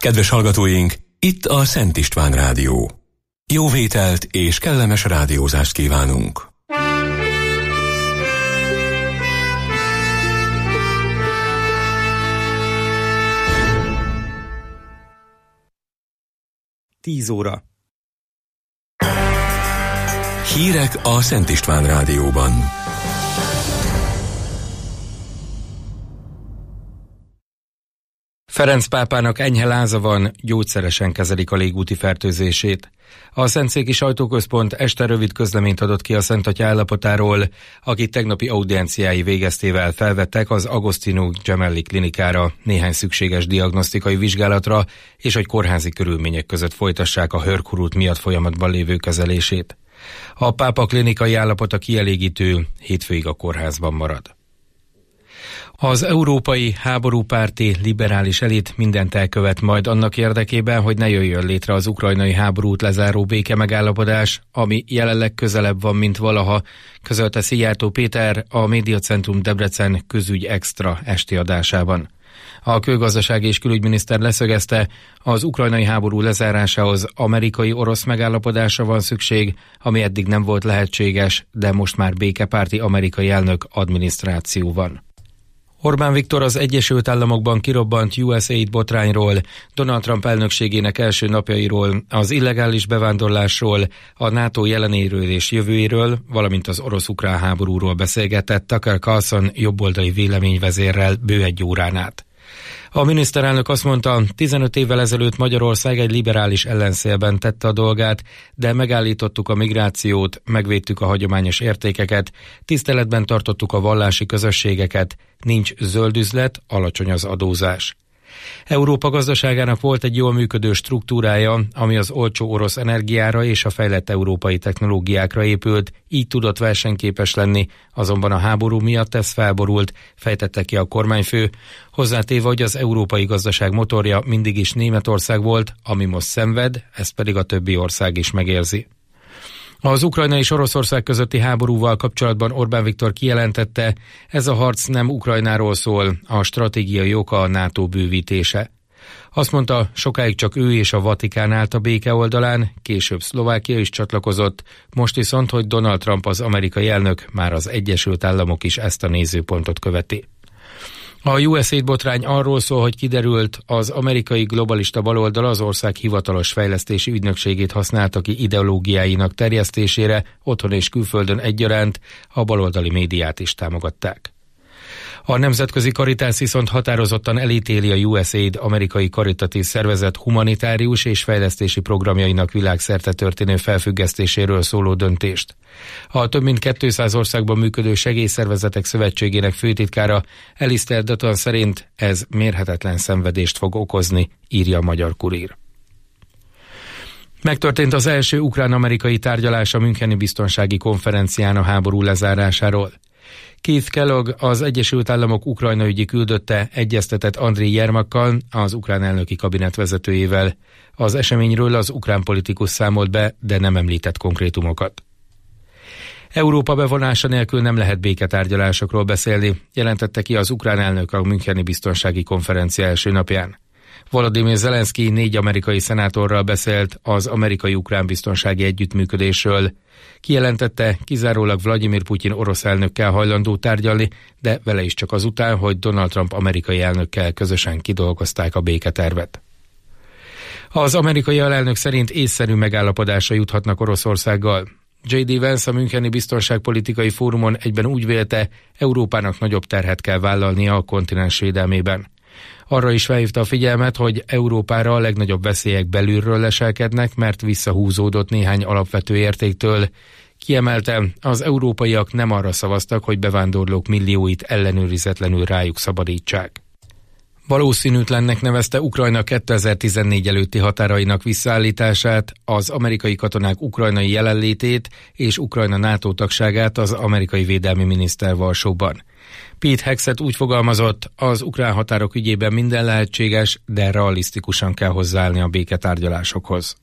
Kedves hallgatóink, itt a Szent István Rádió. Jó vételt és kellemes rádiózást kívánunk! Tíz óra. Hírek a Szent István Rádióban. Ferenc pápának enyhe láza van, gyógyszeresen kezelik a légúti fertőzését. A Szentszéki Sajtóközpont este rövid közleményt adott ki a Szent Atya állapotáról, akit tegnapi audienciái végeztével felvettek az Agostino Gemelli klinikára néhány szükséges diagnosztikai vizsgálatra, és hogy kórházi körülmények között folytassák a hőrkurút miatt folyamatban lévő kezelését. A pápa klinikai állapota kielégítő, hétfőig a kórházban marad. Az európai háborúpárti liberális elit mindent elkövet majd annak érdekében, hogy ne jöjjön létre az ukrajnai háborút lezáró béke megállapodás, ami jelenleg közelebb van, mint valaha, közölte Szijjártó Péter a Médiacentrum Debrecen közügy extra esti adásában. A külgazdasági és külügyminiszter leszögezte, az ukrajnai háború lezárásához amerikai-orosz megállapodásra van szükség, ami eddig nem volt lehetséges, de most már békepárti amerikai elnök adminisztráció van. Orbán Viktor az Egyesült Államokban kirobbant USAID botrányról, Donald Trump elnökségének első napjairól, az illegális bevándorlásról, a NATO jelenéről és jövőjéről, valamint az orosz-ukrán háborúról beszélgetett Tucker Carlson jobboldali véleményvezérrel bő egy órán át. A miniszterelnök azt mondta, 15 évvel ezelőtt Magyarország egy liberális ellenszélben tette a dolgát, de megállítottuk a migrációt, megvédtük a hagyományos értékeket, tiszteletben tartottuk a vallási közösségeket, nincs zöld üzlet, alacsony az adózás. Európa gazdaságának volt egy jól működő struktúrája, ami az olcsó orosz energiára és a fejlett európai technológiákra épült, így tudott versenyképes lenni, azonban a háború miatt ez felborult, fejtette ki a kormányfő, hozzátéve, hogy az európai gazdaság motorja mindig is Németország volt, ami most szenved, ezt pedig a többi ország is megérzi. Az Ukrajna és Oroszország közötti háborúval kapcsolatban Orbán Viktor kijelentette, ez a harc nem Ukrajnáról szól, a stratégiai oka a NATO bővítése. Azt mondta, sokáig csak ő és a Vatikán állt a béke oldalán, később Szlovákia is csatlakozott, most viszont, hogy Donald Trump az amerikai elnök, már az Egyesült Államok is ezt a nézőpontot követi. A USAID botrány arról szól, hogy kiderült, az amerikai globalista baloldal az ország hivatalos fejlesztési ügynökségét használta ki ideológiáinak terjesztésére, otthon és külföldön egyaránt, a baloldali médiát is támogatták. A Nemzetközi Karitás viszont határozottan elítéli a USAID amerikai karitatív szervezet humanitárius és fejlesztési programjainak világszerte történő felfüggesztéséről szóló döntést. A több mint 200 országban működő segélyszervezetek szövetségének főtitkára Alistair Dutton szerint ez mérhetetlen szenvedést fog okozni, írja a Magyar Kurír. Megtörtént az első ukrán-amerikai tárgyalás a Müncheni Biztonsági Konferencián a háború lezárásáról. Keith Kellogg, az Egyesült Államok Ukrajna ügyi küldötte egyeztetett Andriy Jermakkal, az ukrán elnöki kabinet vezetőjével. Az eseményről az ukrán politikus számolt be, de nem említett konkrétumokat. Európa bevonása nélkül nem lehet béketárgyalásokról beszélni, jelentette ki az ukrán elnök a Müncheni Biztonsági Konferencia első napján. Volodymyr Zelenszky 4 amerikai szenátorral beszélt az amerikai-ukrán biztonsági együttműködésről. Kijelentette, kizárólag Vladimir Putyin orosz elnökkel hajlandó tárgyalni, de vele is csak azután, hogy Donald Trump amerikai elnökkel közösen kidolgozták a béketervet. Az amerikai alelnök szerint észszerű megállapodásra juthatnak Oroszországgal. J.D. Vance a Müncheni Biztonságpolitikai Fórumon egyben úgy vélte, Európának nagyobb terhet kell vállalnia a kontinens védelmében. Arra is felhívta a figyelmet, hogy Európára a legnagyobb veszélyek belülről leselkednek, mert visszahúzódott néhány alapvető értéktől. Kiemelte, az európaiak nem arra szavaztak, hogy bevándorlók millióit ellenőrizetlenül rájuk szabadítsák. Valószínűtlennek nevezte Ukrajna 2014 előtti határainak visszaállítását, az amerikai katonák ukrajnai jelenlétét és Ukrajna NATO tagságát az amerikai védelmi miniszter Varsóban. Pete Hegseth úgy fogalmazott, az ukrán határok ügyében minden lehetséges, de realisztikusan kell hozzáállni a béketárgyalásokhoz.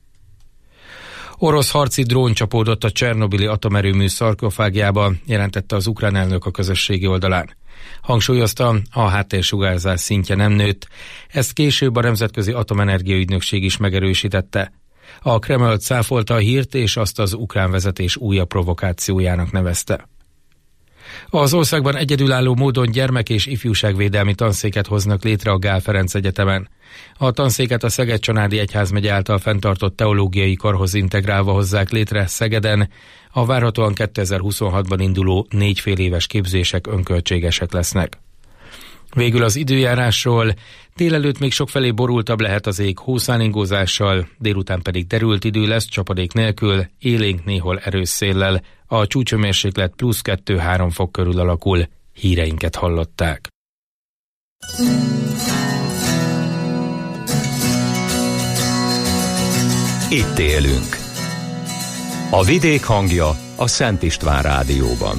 Orosz harci drón csapódott a Csernobili atomerőmű szarkofágjába, jelentette az ukrán elnök a közösségi oldalán. Hangsúlyozta, a háttérsugárzás szintje nem nőtt, ezt később a Nemzetközi Atomenergia Ügynökség is megerősítette. A Kreml cáfolta a hírt, és azt az ukrán vezetés újabb provokációjának nevezte. Az országban egyedülálló módon gyermek- és ifjúságvédelmi tanszéket hoznak létre a Gál Ferenc Egyetemen. A tanszéket a Szeged-Csanádi Egyházmegye által fenntartott teológiai karhoz integrálva hozzák létre Szegeden, a várhatóan 2026-ban induló 4 féléves képzések önköltségesek lesznek. Végül az időjárásról: délelőtt még sokfelé borultabb lehet az ég hószálingózással, délután pedig derült idő lesz csapadék nélkül, élénk néhol erős széllel, a csúcshőmérséklet +2-3 fok körül alakul. Híreinket hallották. Itt élünk. A vidék hangja a Szent István Rádióban.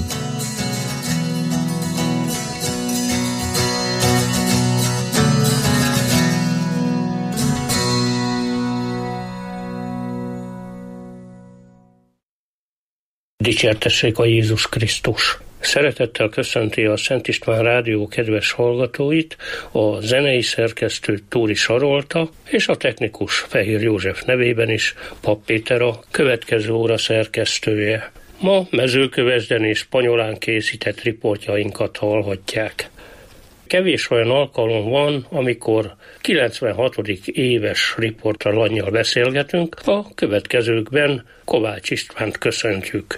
Dicsértessék a Jézus Krisztus! Szeretettel köszönti a Szent István Rádió kedves hallgatóit a zenei szerkesztő Tóri Sarolta és a technikus Fehér József nevében is Papp Péter a következő óra szerkesztője. Ma Mezőkövesden és Panyolán készített riportjainkat hallhatják. Kevés olyan alkalom van, amikor 96. éves riportalannyal beszélgetünk, a következőkben Kovács Istvánt köszöntjük.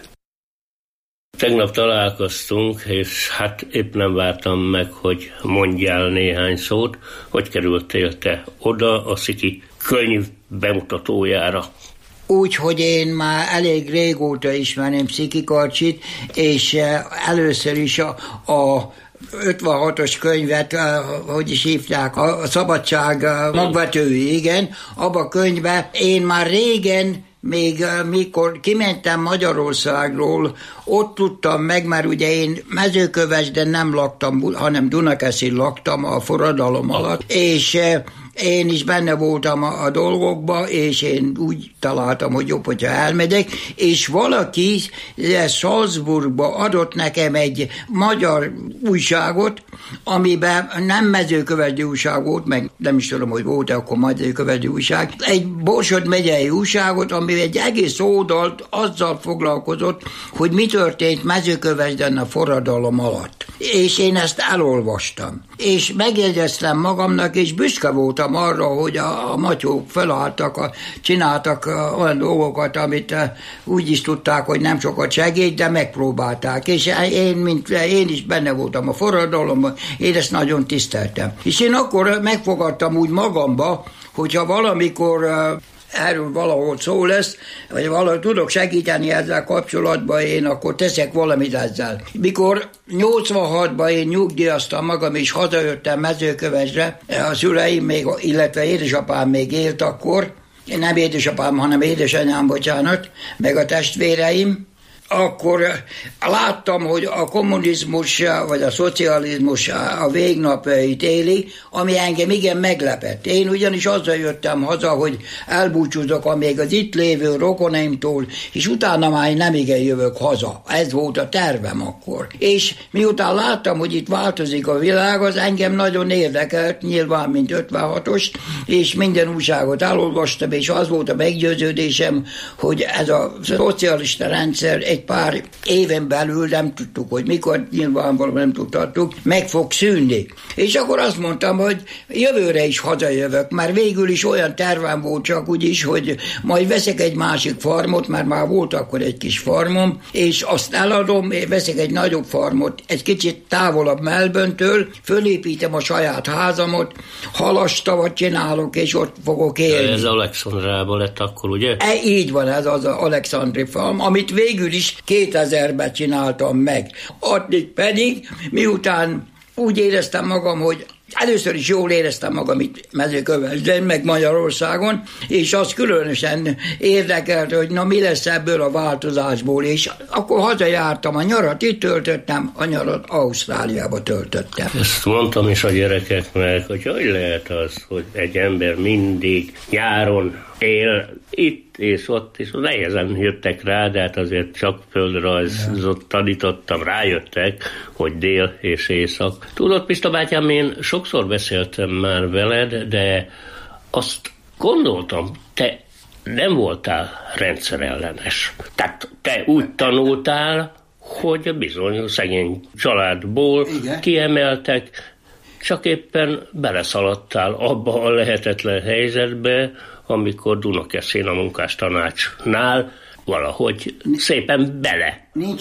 Tegnap találkoztunk, és hát épp nem vártam meg, hogy mondjál néhány szót. Hogy kerültél te oda a Sziki könyv bemutatójára? Úgy, hogy én már elég régóta ismerem Sziki Karcsit, és először is a 56-os könyvet, hogy is hívták, a Szabadság magvetői, igen, abba a könyvben én már régen, még mikor kimentem Magyarországról, ott tudtam meg, mert ugye én Mezőkövesden nem laktam, hanem Dunakeszin laktam a forradalom alatt, és én is benne voltam a dolgokba, és én úgy találtam, hogy jobb, hogyha elmegyek, és valaki Salzburgba adott nekem egy magyar újságot, amiben nem mezőkövesdi újság volt, meg nem is tudom, hogy volt-e akkor mezőkövesdi újság, egy Borsod megyei újságot, ami egy egész oldalt azzal foglalkozott, hogy mi történt Mezőkövesden a forradalom alatt. És én ezt elolvastam. És megjegyeztem magamnak, és büszke voltam arra, hogy a matyók felálltak, csináltak olyan dolgokat, amit úgy is tudták, hogy nem sokat segít, de megpróbálták. És én is benne voltam a forradalomban, én ezt nagyon tiszteltem. És én akkor megfogadtam úgy magamba, hogyha valamikor erről valahol szó lesz, vagy valahogy tudok segíteni ezzel kapcsolatban, én akkor teszek valamit ezzel. Mikor 86-ban én nyugdíjaztam magam, és hazajöttem Mezőkövesdre, a szüleim még, illetve édesapám még élt akkor, nem édesapám, hanem édesanyám, bocsánat, meg a testvéreim, akkor láttam, hogy a kommunizmus vagy a szocializmus a végnapjait éli, ami engem igen meglepett. Én ugyanis azzal jöttem haza, hogy elbúcsúzok a még az itt lévő rokonaimtól, és utána már nem igen jövök haza. Ez volt a tervem akkor. És miután láttam, hogy itt változik a világ, az engem nagyon érdekelt, nyilván mint 56-os, és minden újságot elolvastam, és az volt a meggyőződésem, hogy ez a szocialista rendszer egy pár éven belül, nem tudtuk, hogy mikor, nyilvánvalóan nem tudhattuk, meg fog szűnni. És akkor azt mondtam, hogy jövőre is hazajövök, mert végül is olyan tervem volt csak úgyis, hogy majd veszek egy másik farmot, mert már volt akkor egy kis farmom, és azt eladom, veszek egy nagyobb farmot, egy kicsit távolabb Melbourne-től, fölépítem a saját házamot, halastavat csinálok, és ott fogok élni. Ez Alexandrában lett akkor, ugye? Így van, ez az Alexandri farm, amit végül is 2000-ben csináltam meg. Addig pedig, miután úgy éreztem magam, hogy először is jól éreztem magam itt Mezőkövesden, meg Magyarországon, és az különösen érdekelt, hogy na mi lesz ebből a változásból, és akkor hazajártam, a nyarat itt töltöttem, a nyarat Ausztráliába töltöttem. Ezt mondtam is a gyerekeknek, hogy lehet az, hogy egy ember mindig nyáron él itt és ott, és nehezen jöttek rá, de hát azért csak földrajzot tanítottam, rájöttek, hogy dél és észak. Tudod, Pista bátyám, én sokszor beszéltem már veled, de azt gondoltam, te nem voltál rendszerellenes. Tehát te úgy tanultál, hogy bizony szegény családból kiemeltek, csak éppen beleszaladtál abba a lehetetlen helyzetbe, amikor Dunakeszin a munkástanácsnál valahogy szépen bele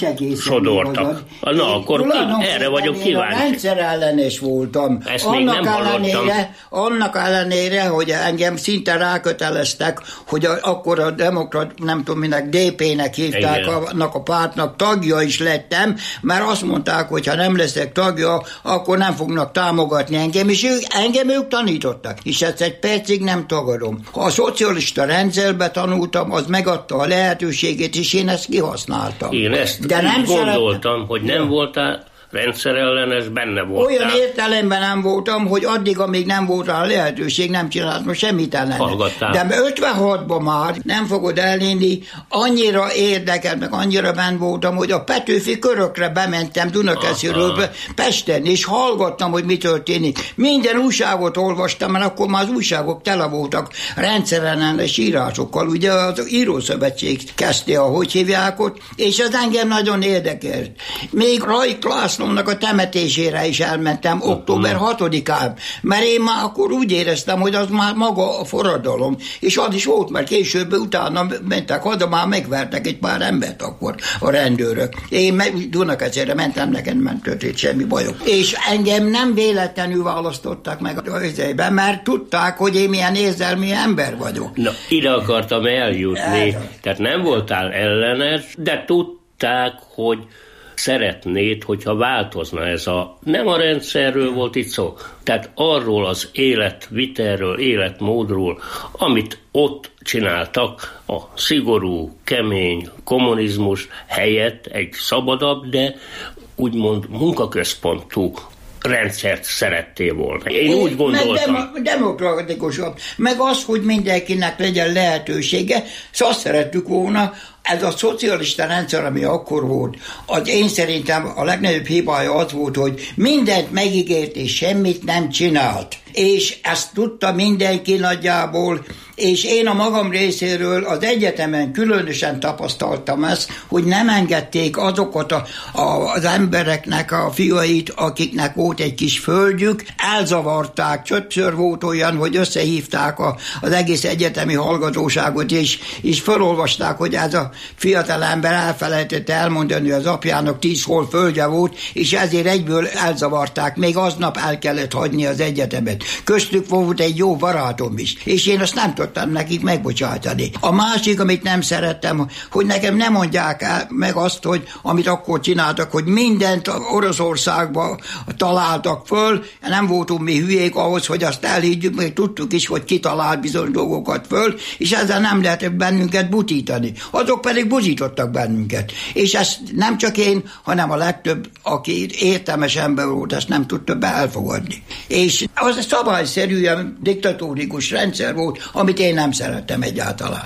sodortak. Na, akkor erre vagyok kíváncsi. Rendszerellenes voltam. Ezt még nem hallottam. Annak ellenére, hogy engem szinte ráköteleztek, hogy akkor a demokrat, nem tudom minek, DP-nek hívták, annak a pártnak tagja is lettem, mert azt mondták, hogy ha nem leszek tagja, akkor nem fognak támogatni engem, és engem ők tanítottak. És ezt egy percig nem tagadom. Ha a szocialista rendszerbe tanultam, az megadta a lehetőségét, és én ezt kihasználtam. De nem gondoltam, hogy nem voltál rendszerellenes, benne voltál. Olyan értelemben nem voltam, hogy addig, amíg nem volt rá lehetőség, nem csináltam semmit ellene. Hallgattál. De 56-ban már nem fogod elhinni, annyira érdekelt, meg annyira benn voltam, hogy a Petőfi körökre bementem Dunakesziről Pesten, és hallgattam, hogy mi történik. Minden újságot olvastam, mert akkor már az újságok tele voltak rendszerellenes írásokkal. Ugye az Írószövetség kezdte, ahogy hívják ott, és ez engem nagyon érdekelt. Még Rajk Lászlónak a temetésére is elmentem október 6-án, mert én már akkor úgy éreztem, hogy az már maga a forradalom, és az is volt, mert később utána mentek haza, már megvertek egy pár embert akkor a rendőrök. Én Dunakeszire mentem, nekem nem történt semmi bajok. És engem nem véletlenül választottak meg a helyzetben, mert tudták, hogy én milyen érzelmi ember vagyok. Na, ide akartam eljutni. Tehát nem voltál ellenes, de tudták, hogy szeretnéd, hogyha változna ez a... Nem a rendszerről volt itt szó, tehát arról az életvitelről, életmódról, amit ott csináltak, a szigorú, kemény kommunizmus helyett egy szabadabb, de úgymond munkaközpontú rendszert szerettél volna. Én úgy gondoltam. Meg demokratikusabb. Meg az, hogy mindenkinek legyen lehetősége, szóval azt szerettük volna, ez a szocialista rendszer, ami akkor volt, az én szerintem a legnagyobb hibája az volt, hogy mindent megígért és semmit nem csinált. És ezt tudta mindenki nagyjából, és én a magam részéről az egyetemen különösen tapasztaltam ezt, hogy nem engedték azokat az embereknek a fiait, akiknek volt egy kis földjük, elzavarták, többször volt olyan, hogy összehívták az egész egyetemi hallgatóságot, és felolvasták, hogy ez a fiatal ember elfelejtette elmondani, hogy az apjának 10 hol földje volt, és ezért egyből elzavarták, még aznap el kellett hagyni az egyetemet. Köztük volt egy jó barátom is, és én azt nem tudtam nekik megbocsátani. A másik, amit nem szerettem, hogy nekem nem mondják meg azt, hogy amit akkor csináltak, hogy mindent Oroszországban találtak föl, nem voltunk mi hülyék ahhoz, hogy azt elhiggyük, még tudtuk is, hogy kitalált bizony dolgokat föl, és ezzel nem lehet bennünket butítani. Azok pedig buzítottak bennünket. És ezt nem csak én, hanem a legtöbb, aki értelmes ember volt, ezt nem tudta be elfogadni. És az szabályszerűen diktatórikus rendszer volt, amit én nem szerettem egyáltalán.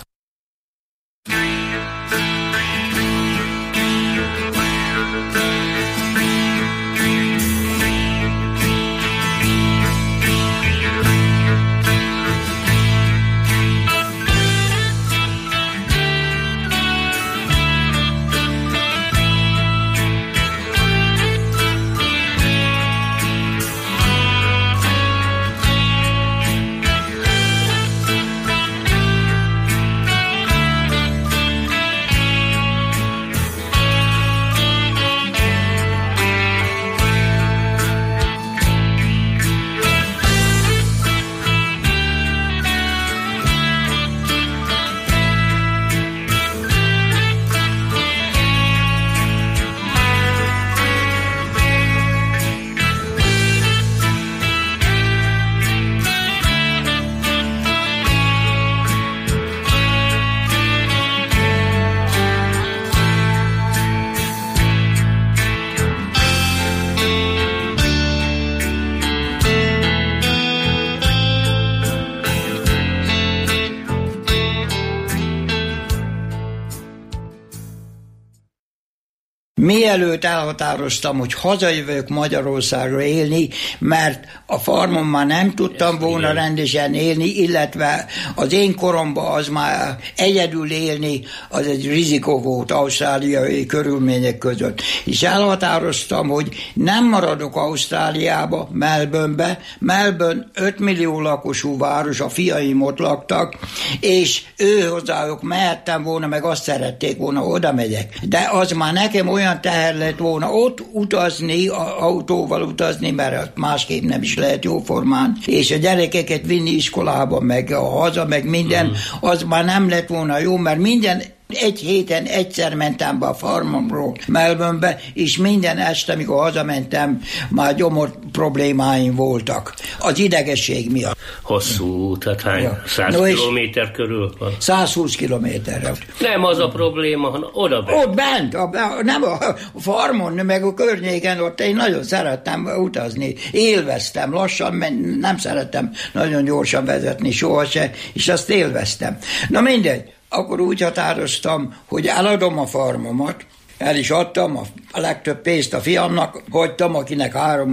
mielőtt elhatároztam, hogy hazajövök Magyarországra élni, mert a farmon már nem tudtam volna rendesen élni, illetve az én koromban az már egyedül élni, az egy rizikó volt ausztráliai körülmények között. És elhatároztam, hogy nem maradok Ausztráliába, Melbournebe. Melbourne 5 millió lakosú város, a fiaim ott laktak, és hozzájuk mehettem volna, meg azt szerették volna, oda megyek. De az már nekem olyan teher lett volna ott utazni, autóval utazni, mert másképp nem is lehet jóformán, és a gyerekeket vinni iskolába, meg a haza, meg minden, az már nem lett volna jó, mert minden egy héten egyszer mentem be a farmomról Melbournebe, és minden este, amikor hazamentem, már gyomor problémáim voltak. Az idegesség miatt. Hosszú út, tehát hány? 100 kilométer körül van? 120 kilométerre. Nem az a probléma, hanem oda bent. Ott bent, nem a farmon, meg a környéken, ott én nagyon szerettem utazni. Élveztem lassan, nem szerettem nagyon gyorsan vezetni sohasem, és azt élveztem. Na mindegy. Akkor úgy határoztam, hogy eladom a farmomat, el is adtam, a legtöbb pénzt a fiamnak hagytam, akinek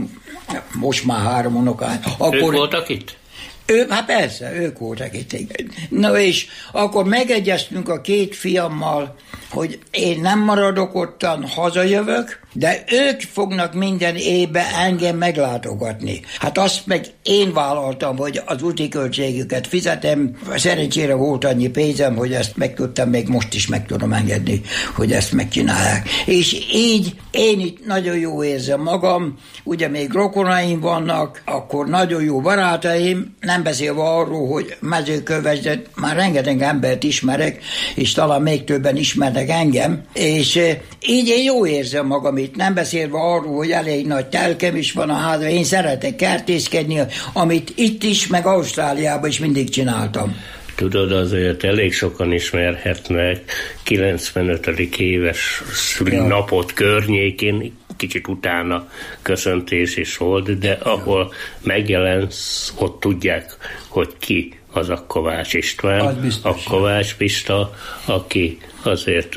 most már 3 unokány. Ők voltak itt? Hát persze, ők voltak itt. Na és akkor megegyeztünk a 2 fiammal, hogy én nem maradok ottan, hazajövök, de ők fognak minden évben engem meglátogatni. Hát azt meg én vállaltam, hogy az úti költségüket fizetem. Szerencsére volt annyi pénzem, hogy ezt meg tudtam, még most is meg tudom engedni, hogy ezt megcsinálják. És így én itt nagyon jó érzem magam, ugye még rokonaim vannak, akkor nagyon jó barátaim, nem beszélve arról, hogy Mezőkövesden már rengeteg embert ismerek, és talán még többen ismernek engem, és így én jó érzem magam itt, nem beszélve arról, hogy elég nagy telkem is van a házban, én szeretek kertészkedni, amit itt is, meg Ausztráliában is mindig csináltam. Tudod, azért elég sokan ismerhetnek 95. éves szülinapot környékén, kicsit utána köszöntés is volt, de ahol megjelensz, ott tudják, hogy ki az a Kovács István, a Kovács Pista, aki azért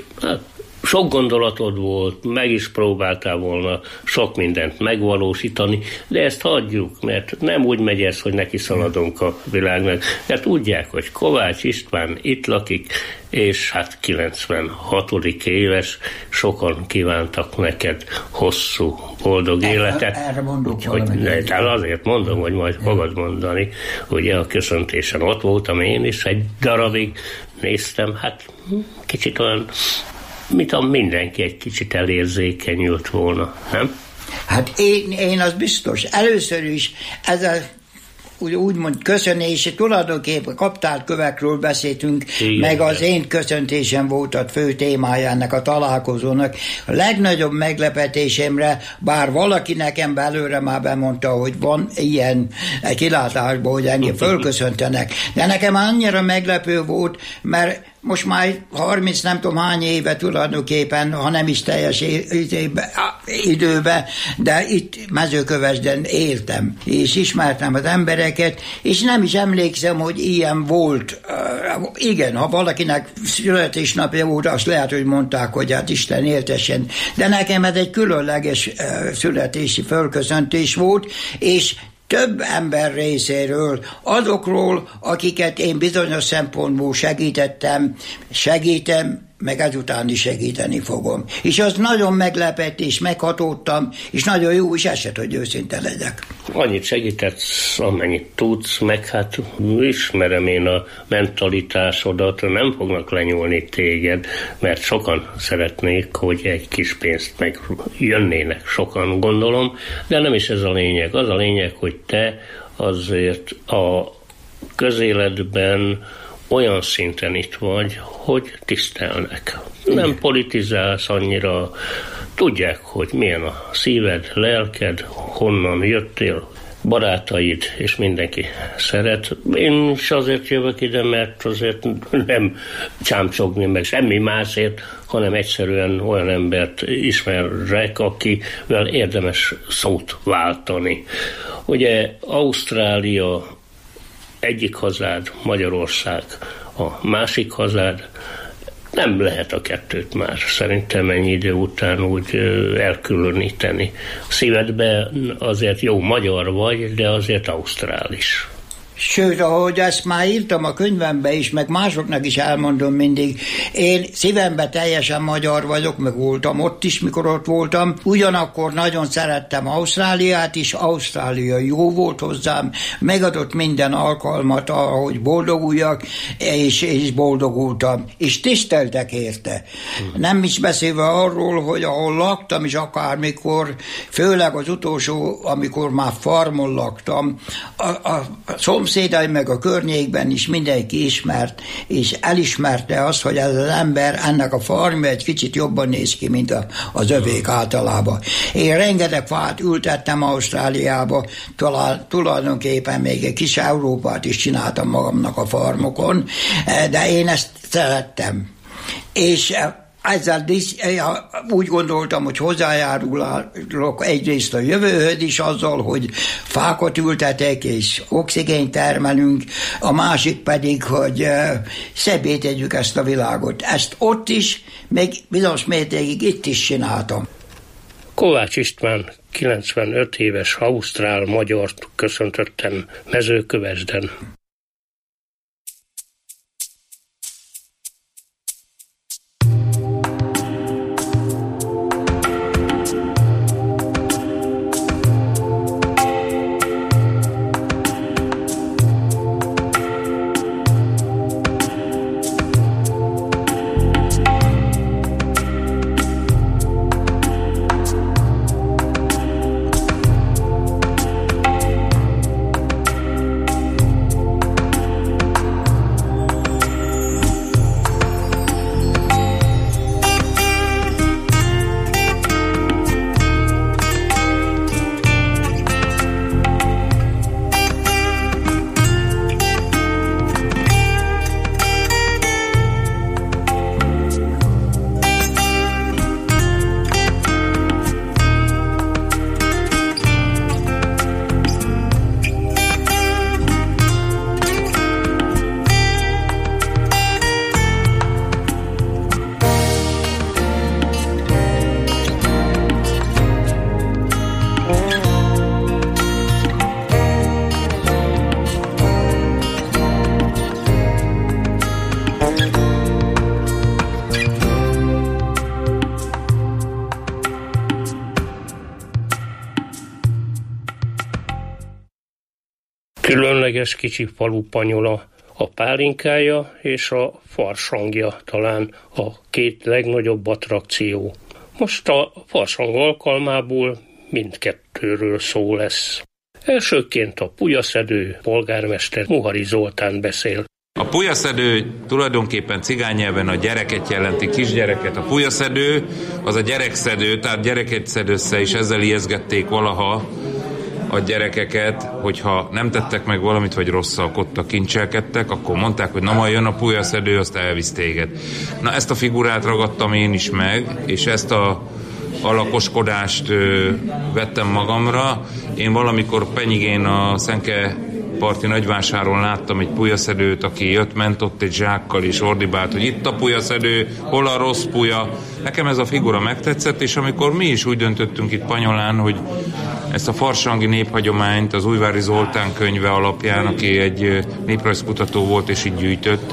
sok gondolatod volt, meg is próbáltál volna sok mindent megvalósítani, de ezt hagyjuk, mert nem úgy megy ez, hogy neki szaladunk a világnak. De tudják, hogy Kovács István itt lakik, és hát 96. éves, sokan kívántak neked hosszú, boldog életet. Erre mondok valamit. Azért mondom, hogy majd fogod mondani. Ugye a köszöntésen ott voltam én is, egy darabig néztem, hát kicsit olyan, mint mindenki egy kicsit elérzékenyült volna, nem? Hát én az biztos. Először is ez a úgymond köszönés, tulajdonképpen kaptárkövekről beszéltünk, igen, meg az én köszöntésem volt a fő témája ennek a találkozónak. A legnagyobb meglepetésemre, bár valaki nekem belőle már bemondta, hogy van ilyen kilátásban, hogy engem fölköszöntenek, de nekem annyira meglepő volt, mert most már 30 nem tudom hány éve tulajdonképpen, ha nem is teljes időben, de itt Mezőkövesden éltem, és ismertem az embereket, és nem is emlékszem, hogy ilyen volt. Igen, ha valakinek születésnapja volt, azt lehet, hogy mondták, hogy hát Isten éltessen, de nekem ez egy különleges születési fölköszöntés volt, és több ember részéről, azokról, akiket én bizonyos szempontból segítem, meg ezután is segíteni fogom. És az nagyon meglepett, és meghatódtam, és nagyon jó is esett, hogy őszinte legyek. Annyit segítetsz, amennyit tudsz, meg hát ismerem én a mentalitásodat, nem fognak lenyúlni téged, mert sokan szeretnék, hogy egy kis pénzt meg jönnének, sokan gondolom, de nem is ez a lényeg. Az a lényeg, hogy te azért a közéletben olyan szinten itt vagy, hogy tisztelnek. Nem politizálsz annyira, tudják, hogy milyen a szíved, lelked, honnan jöttél, barátaid, és mindenki szeret. Én is azért jövök ide, mert azért nem csámcsogni, meg semmi másért, hanem egyszerűen olyan embert ismerek, akivel érdemes szót váltani. Ugye Ausztrália egyik hazád, Magyarország a másik hazád, Nem lehet a kettőt már szerintem ennyi idő után úgy elkülöníteni. Szívedben azért jó magyar vagy, de azért ausztrál is. Sőt, ahogy ezt már írtam a könyvembe is, meg másoknak is elmondom mindig, én szívemben teljesen magyar vagyok, meg voltam ott is, mikor ott voltam. Ugyanakkor nagyon szerettem Ausztráliát is, Ausztrália jó volt hozzám, megadott minden alkalmat, ahogy boldoguljak, és boldogultam, és tiszteltek érte. Nem is beszélve arról, hogy ahol laktam, és akármikor, főleg az utolsó, amikor már farmon laktam, a szomszédai meg a környékben is mindenki ismert, és elismerte azt, hogy ez az ember, ennek a farmja egy kicsit jobban néz ki, mint az övék általában. Én rengeteg fát ültettem Ausztráliába, tulajdonképpen még egy kis Európát is csináltam magamnak a farmokon, de én ezt szerettem. És ezzel úgy gondoltam, hogy hozzájárulok egyrészt a jövőhöz is azzal, hogy fákat ültetek és oxigént termelünk, a másik pedig, hogy szebbé tegyük ezt a világot. Ezt ott is, még bizonyos mértékig itt is csináltam. Kovács István 95 éves ausztrál magyart köszöntöttem Mezőkövesden. Különleges kicsi falu Panyola, a pálinkája és a farsangja talán a két legnagyobb attrakció. Most a farsang alkalmából mindkettőről szó lesz. Elsőként a pulyaszedő polgármester Muhari Zoltán beszél. A pulyaszedő tulajdonképpen cigány nyelven a gyereket jelenti, kisgyereket. A pulyaszedő az a gyerekszedő, tehát gyereket szed össze, és ezzel ijeszgették valaha a gyerekeket, hogyha nem tettek meg valamit, vagy rosszalkodtak, kincselkedtek, akkor mondták, hogy na majd jön a pulyaszedő, azt elvisz téged. Na ezt a figurát ragadtam én is meg, és ezt a lakoskodást vettem magamra. Én valamikor Penyigén a Szenke parti nagyvásáron láttam egy pulyaszedőt, aki jött-ment ott egy zsákkal és ordibált, hogy itt a pulyaszedő, hol a rossz pulya. Nekem ez a figura megtetszett, és amikor mi is úgy döntöttünk itt Panyolán, hogy ezt a farsangi néphagyományt az Újvári Zoltán könyve alapján, aki egy néprajzkutató volt és így gyűjtött,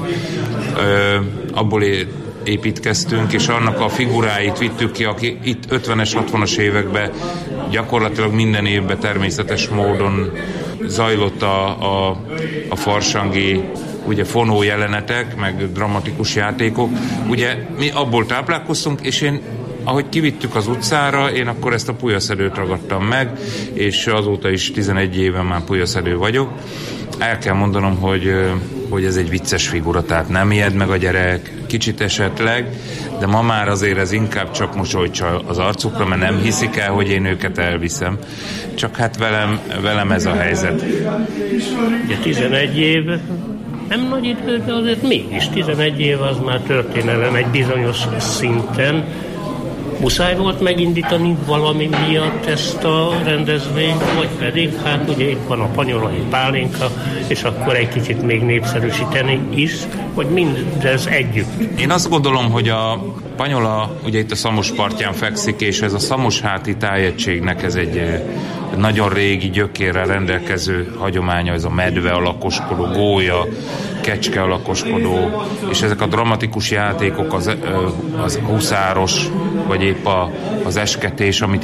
abból építkeztünk, és annak a figuráit vittük ki, aki itt 50-es, 60-as években gyakorlatilag minden évben természetes módon zajlott a farsangi ugye fonó jelenetek, meg dramatikus játékok. Ugye mi abból táplálkoztunk, és én ahogy kivittük az utcára, én akkor ezt a pulyaszedőt ragadtam meg, és azóta is 11 éven már pulyaszedő vagyok. El kell mondanom, hogy ez egy vicces figura, tehát nem ijed meg a gyerek, kicsit esetleg, de ma már azért ez inkább csak mosolycsal az arcukra, mert nem hiszik el, hogy én őket elviszem. Csak hát velem ez a helyzet. Ugye 11 év, nem nagy idő, de azért mégis 11 év az már történelem egy bizonyos szinten. muszáj volt megindítani valami miatt ezt a rendezvényt, vagy pedig, hát ugye itt van a panyolai pálinka, és akkor egy kicsit még népszerűsíteni is, vagy mindez együtt? Én azt gondolom, hogy a Panyola ugye itt a Szamos partján fekszik, és ez a szamosháti tájegységnek ez egy nagyon régi gyökérrel rendelkező hagyománya, ez a medve alakoskodó, gólya, kecske alakoskodó, és ezek a dramatikus játékok, az huszáros, vagy épp az esketés, amit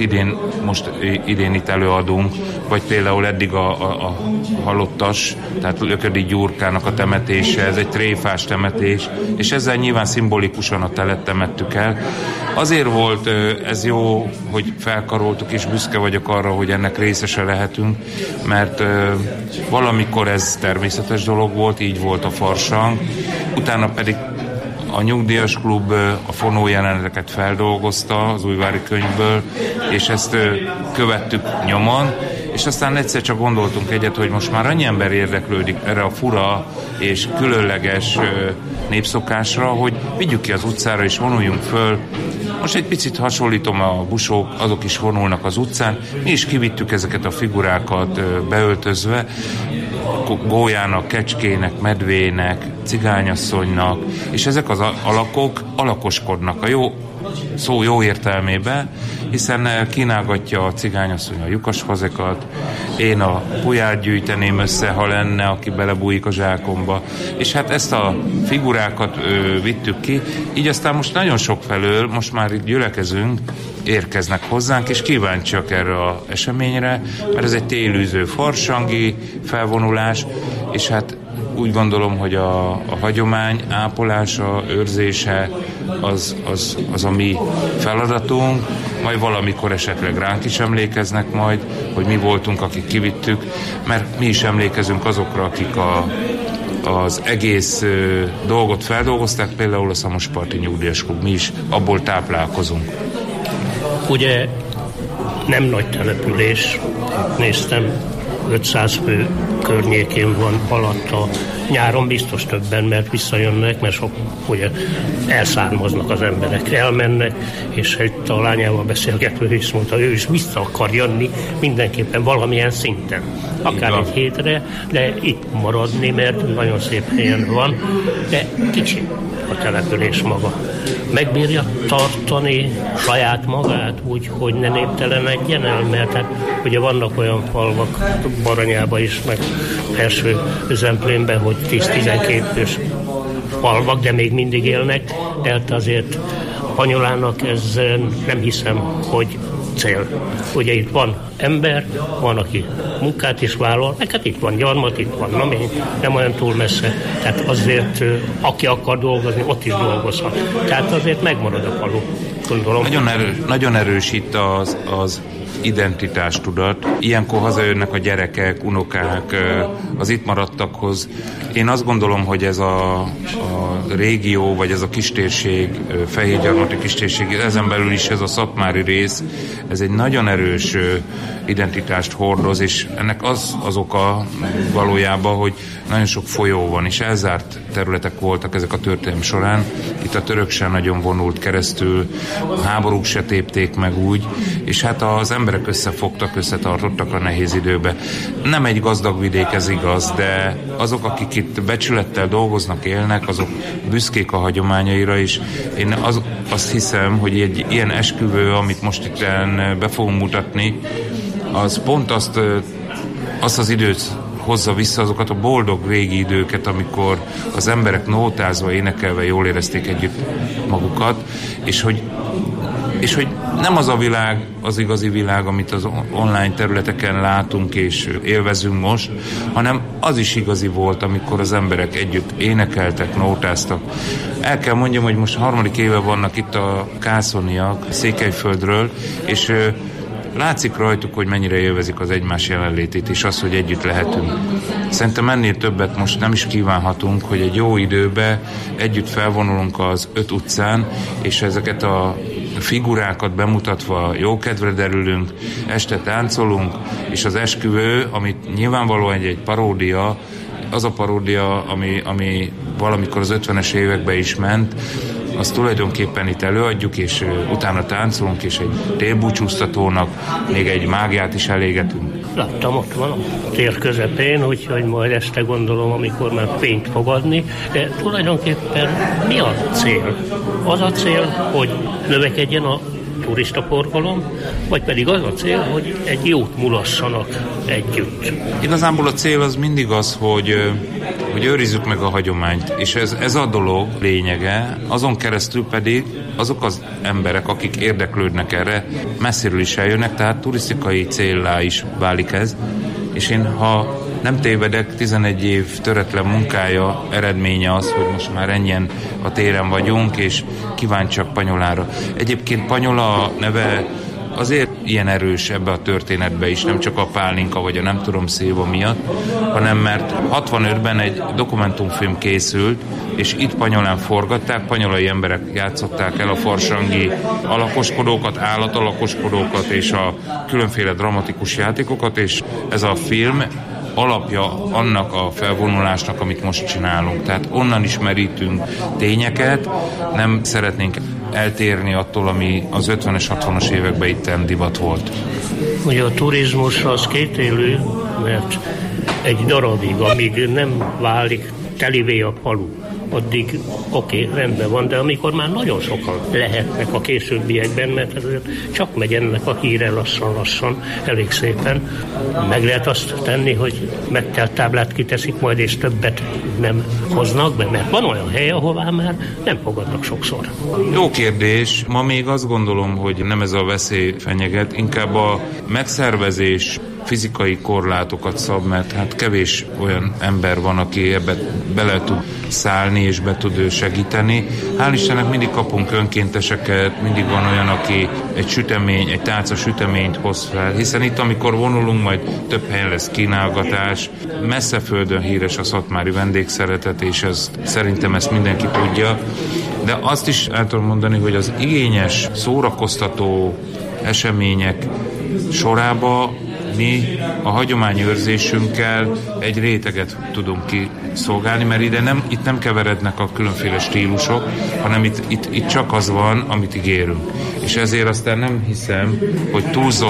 idén itt előadunk, vagy például eddig a halottas, tehát Löködi Gyurkának a temetése, ez egy tréfás temetés, és ezzel nyilván szimbolikusan a telet temettük el. Azért volt ez jó, hogy felkaroltuk, és büszke vagyok arra, hogy ennek részese lehetünk, mert valamikor ez természetes dolog volt, így volt a farsang, utána pedig a Nyugdíjas Klub a fonójeleneteket feldolgozta az Újvári Könyvből, és ezt követtük nyomon, és aztán egyszer csak gondoltunk egyet, hogy most már annyi ember érdeklődik erre a fura és különleges népszokásra, hogy vigyük ki az utcára és vonuljunk föl. Most egy picit hasonlítom, a busók, azok is vonulnak az utcán, mi is kivittük ezeket a figurákat beöltözve, gólyának, kecskének, medvének, cigányasszonynak, és ezek az alakok alakoskodnak a jó szó jó értelmében, hiszen kínálgatja a cigányasszony a lyukasfazekat, én a puját gyűjteném össze, ha lenne, aki belebújik a zsákomba, és hát ezt a figurákat vittük ki, így aztán most nagyon sok felől, most már itt gyülekezünk, érkeznek hozzánk, és kíváncsiak erre az eseményre, mert ez egy télűző farsangi felvonulás, és hát úgy gondolom, hogy a hagyomány ápolása, őrzése az a mi feladatunk, majd valamikor esetleg ránk is emlékeznek majd, hogy mi voltunk, akik kivittük, mert mi is emlékezünk azokra, akik az egész dolgot feldolgozták, például a Szamosparti Nyugdíjas Klub, mi is abból táplálkozunk. Ugye nem nagy település, néztem, 500 fő környékén van alatta. Nyáron biztos többen, mert visszajönnek, mert sok, ugye elszármaznak az emberek, elmennek, és itt a lányával beszélgetve is mondta, ő is vissza akar jönni mindenképpen valamilyen szinten. Akár egy hétre, de itt maradni, mert nagyon szép helyen van, de kicsi a település maga. Megbírja tartani saját magát úgy, hogy ne néptelenedjen el, mert hát ugye vannak olyan falvak Baranyába is, meg első Zemplénben, hogy 10-12 fős falvak, de még mindig élnek, de azért Panyolának ez nem hiszem, hogy cél. Ugye itt van ember, van, aki munkát is vállal, meg hát itt van Gyarmat, itt van Namény, nem olyan túl messze, tehát azért aki akar dolgozni, ott is dolgozhat. Tehát azért megmarad a falu, gondolom. Nagyon erős itt az identitástudat. Ilyenkor hazajönnek a gyerekek, unokák az itt maradtakhoz. Én azt gondolom, hogy ez a régió, vagy ez a kistérség, Fehérgyarmati kistérség, ezen belül is ez a szatmári rész, ez egy nagyon erős identitást hordoz, és ennek az oka valójában, hogy nagyon sok folyó van, és elzárt területek voltak ezek a történelem során. Itt a török sem nagyon vonult keresztül, a háborúk se tépték meg úgy, és hát az emberek összefogtak, összetartottak a nehéz időbe. Nem egy gazdag vidék, ez igaz, de azok, akik itt becsülettel dolgoznak, élnek, azok büszkék a hagyományaira is. Én azt hiszem, hogy egy ilyen esküvő, amit most itt be fogunk mutatni, az pont azt az időt hozza vissza, azokat a boldog régi időket, amikor az emberek nótázva, énekelve jól érezték együtt magukat, és hogy nem az a világ, az igazi világ, amit az online területeken látunk és élvezünk most, hanem az is igazi volt, amikor az emberek együtt énekeltek, nótáztak. El kell mondjam, hogy most 3. éve vannak itt a kászoniak Székelyföldről, és látszik rajtuk, hogy mennyire élvezik az egymás jelenlétét, és az, hogy együtt lehetünk. Szerintem ennél többet most nem is kívánhatunk, hogy egy jó időben együtt felvonulunk az 5 utcán, és ezeket a figurákat bemutatva jókedvre derülünk, este táncolunk, és az esküvő, amit nyilvánvalóan egy paródia, az a paródia, ami valamikor az 50-es években is ment, azt tulajdonképpen itt előadjuk, és utána táncolunk, és egy télbúcsúztatónak még egy mágiát is elégetünk. Láttam, ott van a tér közepén, úgyhogy majd este gondolom, amikor már fényt fog adni, de tulajdonképpen mi a cél? Az a cél, hogy növekedjen a turistaforgalom, vagy pedig az a cél, hogy egy jót mulasszanak együtt. Igazából a cél az mindig az, hogy őrizzük meg a hagyományt, és ez a dolog lényege, azon keresztül pedig azok az emberek, akik érdeklődnek erre, messziről is eljönnek, tehát turisztikai céllá is válik ez, és én, ha nem tévedek, 11 év töretlen munkája eredménye az, hogy most már ennyien a téren vagyunk, és kíváncsiak Panyolára. Egyébként Panyola neve azért ilyen erős ebbe a történetbe is, nem csak a pálinka vagy a nem tudom szilva miatt, hanem mert 65-ben egy dokumentumfilm készült, és itt Panyolán forgatták, panyolai emberek játszották el a farsangi alakoskodókat, állatalakoskodókat és a különféle dramatikus játékokat, és ez a film alapja annak a felvonulásnak, amit most csinálunk. Tehát onnan is merítünk tényeket, nem szeretnénk eltérni attól, ami az 50-es, 60-as években itten divat volt. Ugye a turizmus az kétélű, mert egy darabig, amíg nem válik telivé a falu, addig oké, rendben van, de amikor már nagyon sokan lehetnek a későbbiekben, mert ezért csak megy ennek a híre lassan-lassan, elég szépen. Meg lehet azt tenni, hogy megtelt táblát kiteszik majd, és többet nem hoznak be, mert van olyan hely, ahová már nem fogadnak sokszor. Jó kérdés. Ma még azt gondolom, hogy nem ez a veszély fenyeget, inkább a megszervezés fizikai korlátokat szab, mert hát kevés olyan ember van, aki ebbe bele tud szállni és be tud segíteni. Hál' Istennek mindig kapunk önkénteseket, mindig van olyan, aki egy tálca süteményt hoz fel, hiszen itt, amikor vonulunk, majd több helyen lesz kínálgatás. Messze földön híres a szatmári vendégszeretet, és szerintem ezt mindenki tudja. De azt is el tudom mondani, hogy az igényes, szórakoztató események sorába mi a hagyományőrzésünkkel egy réteget tudunk kiszolgálni, mert itt nem keverednek a különféle stílusok, hanem itt csak az van, amit ígérünk. És ezért aztán nem hiszem, hogy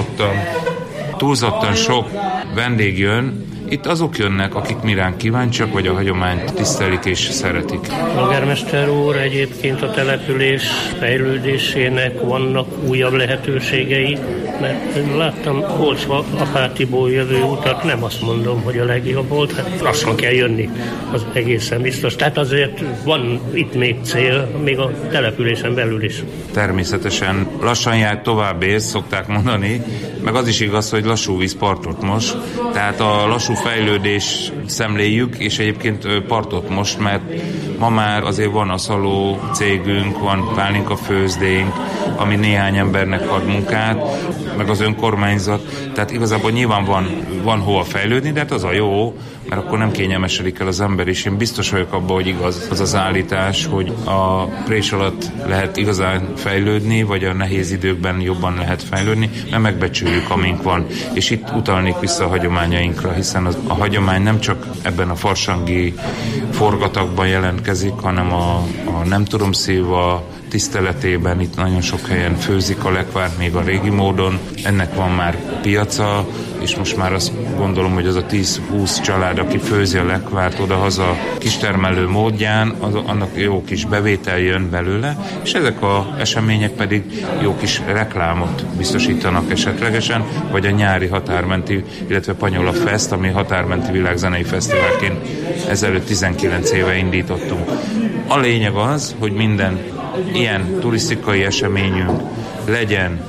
túlzottan sok vendég jön. Itt azok jönnek, akik mirán kíváncsiak, vagy a hagyományt tisztelik és szeretik. Polgármester úr, egyébként a település fejlődésének vannak újabb lehetőségei, mert én láttam Olcsva Apátiból jövő utat, nem azt mondom, hogy a legjobb volt, hát lassan kell jönni, az egészen biztos. Tehát azért van itt még cél, még a településen belül is. Természetesen lassan jár tovább érsz, szokták mondani, meg az is igaz, hogy lassú víz partot most, tehát a lassú fejlődés szemléljük, és egyébként partot most, mert ma már azért van aszaló cégünk, van pálinka főzdénk, ami néhány embernek ad munkát, meg az önkormányzat, tehát igazából nyilván van hova fejlődni, de hát az a jó, mert akkor nem kényelmesedik el az ember, és én biztos vagyok abban, hogy igaz az állítás, hogy a prés alatt lehet igazán fejlődni, vagy a nehéz időkben jobban lehet fejlődni, mert megbecsüljük, amink van. És itt utalnék vissza a hagyományainkra, hiszen a hagyomány nem csak ebben a farsangi forgatagban jelentkezik, hanem a nem tudom szilva tiszteletében itt nagyon sok helyen főzik a lekvárt még a régi módon. Ennek van már piaca, és most már azt gondolom, hogy az a 10-20 család, aki főzi a lekvárt oda-haza kistermelő módján, annak jó kis bevétel jön belőle, és ezek az események pedig jó kis reklámot biztosítanak esetlegesen, vagy a nyári határmenti, illetve Panyola Fest, ami határmenti világzenei fesztiválként ezelőtt 19 éve indítottunk. A lényeg az, hogy minden ilyen turisztikai eseményünk legyen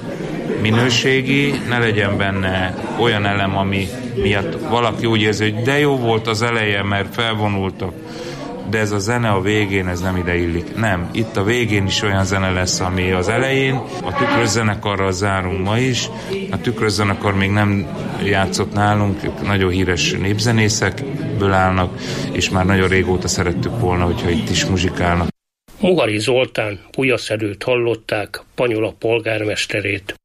minőségi, ne legyen benne olyan elem, ami miatt valaki úgy érzi, hogy de jó volt az eleje, mert felvonultak, de ez a zene a végén, ez nem ide illik. Nem, itt a végén is olyan zene lesz, ami az elején. A Tükrözzenekarral zárunk ma is. A Tükrözzenekar még nem játszott nálunk, ők nagyon híres népzenészekből állnak, és már nagyon régóta szerettük volna, hogyha itt is muzsikálnak. Muhari Zoltán pulyaszedőt hallották, Panyola polgármesterét.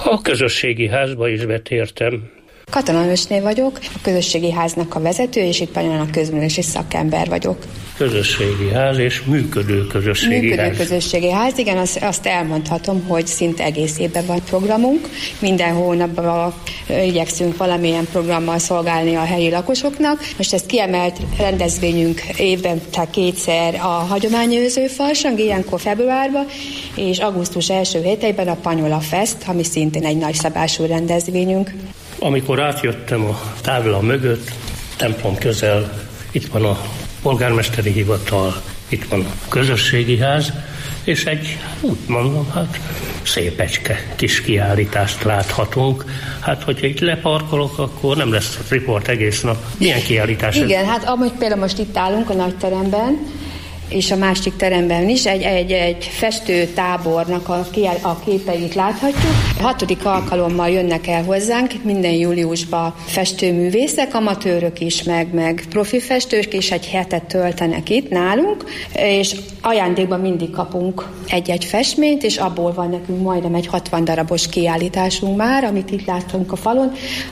A közösségi házba is betértem. Katona Ősné vagyok, a közösségi háznak a vezető, és itt Panyon a közművelési szakember vagyok. Közösségi ház és működő közösségi ház. Közösségi ház, igen, azt elmondhatom, hogy szinte egész évben van programunk. Minden hónapban igyekszünk valamilyen programmal szolgálni a helyi lakosoknak. Most ez kiemelt rendezvényünk évben, tehát kétszer a hagyományőrző farsang, ilyenkor februárban, és augusztus első héteiben a Panyola Fest, ami szintén egy nagyszabású rendezvényünk. Amikor átjöttem a tábla mögött, templom közel, itt van a polgármesteri hivatal, itt van a közösségi ház, és egy, úgy mondom, szépecske kis kiállítást láthatunk. Hát, hogyha itt leparkolok, akkor nem lesz riport egész nap. Milyen kiállítás? Igen, hát amúgy például most itt állunk a nagy teremben, és a másik teremben is egy festőtábornak a képeit láthatjuk. 6. alkalommal jönnek el hozzánk minden júliusban festőművészek, amatőrök is, meg profi festők, és egy hetet töltenek itt nálunk, és ajándékban mindig kapunk egy-egy festményt, és abból van nekünk majdnem egy 60 darabos kiállításunk már, amit itt látunk a falon.